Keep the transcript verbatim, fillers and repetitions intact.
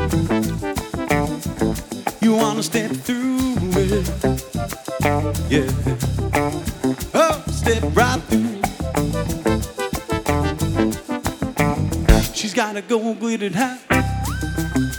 You wanna step through it, yeah. Oh, step right through. She's gotta go get it high.